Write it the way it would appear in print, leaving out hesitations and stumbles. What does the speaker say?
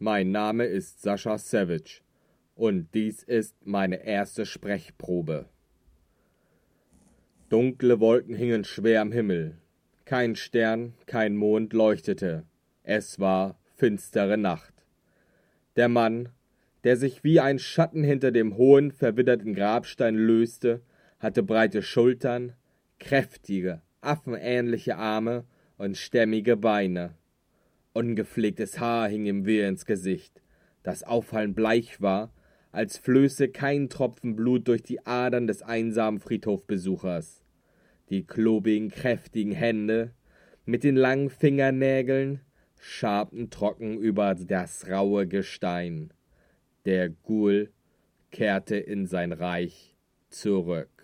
Mein Name ist Sascha Savage und dies ist meine erste Sprechprobe. Dunkle Wolken hingen schwer am Himmel. Kein Stern, kein Mond leuchtete. Es war finstere Nacht. Der Mann, der sich wie ein Schatten hinter dem hohen, verwitterten Grabstein löste, hatte breite Schultern, kräftige, affenähnliche Arme und stämmige Beine. Ungepflegtes Haar hing ihm wehr ins Gesicht, das auffallend bleich war, als flösse kein Tropfen Blut durch die Adern des einsamen Friedhofbesuchers. Die klobigen, kräftigen Hände mit den langen Fingernägeln schabten trocken über das raue Gestein. Der Ghoul kehrte in sein Reich zurück.